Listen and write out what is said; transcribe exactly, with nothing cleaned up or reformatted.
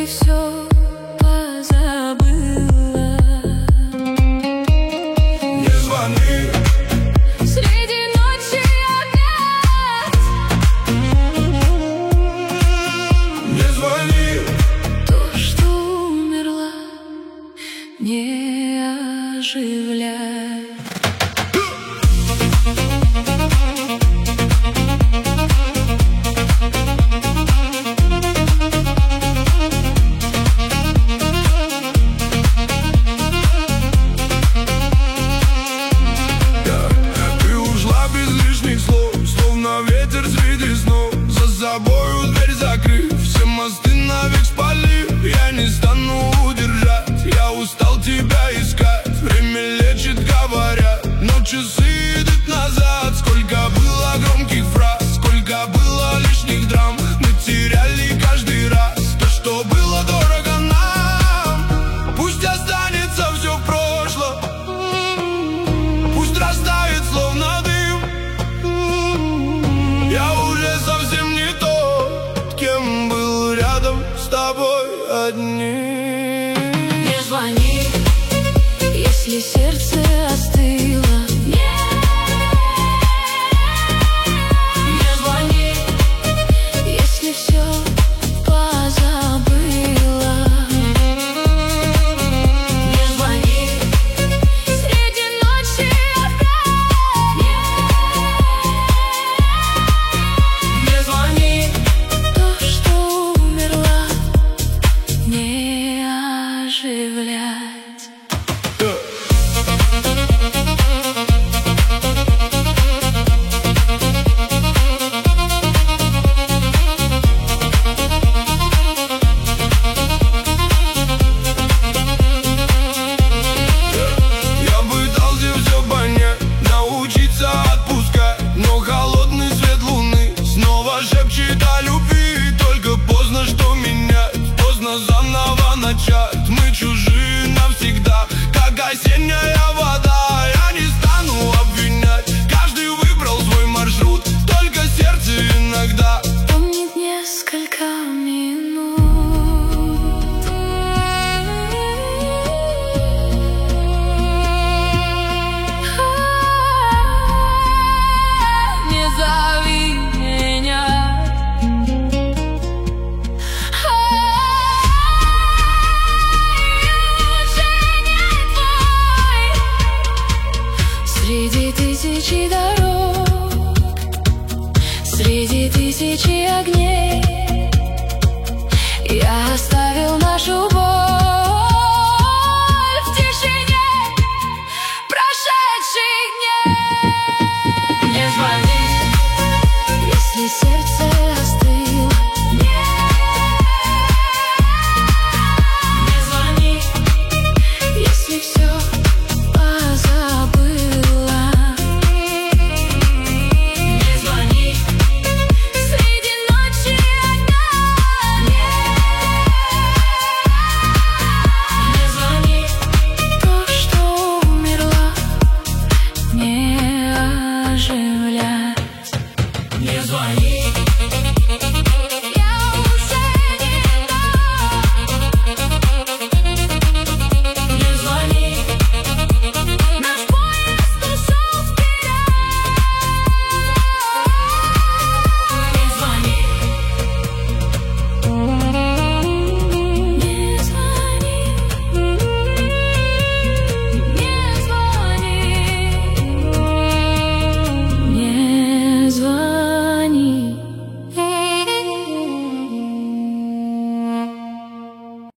все позабыла. Не звони. Среди ночи опять Не звони. то, что умерла, не оживляй. Ветер среди снов, за собою дверь закрыв, все мосты навек спалив. Я не стану удержать, я устал тебя искать. Время лечит, говорят, но часы идут назад. Сколько было громких фраз, сколько было лишних драм. Мы теряли каждый раз то, что было дорого нам. Пусть останется все в прошлом, пусть растает словно дым. Я уже совсем не тот, кем был рядом с тобой одним.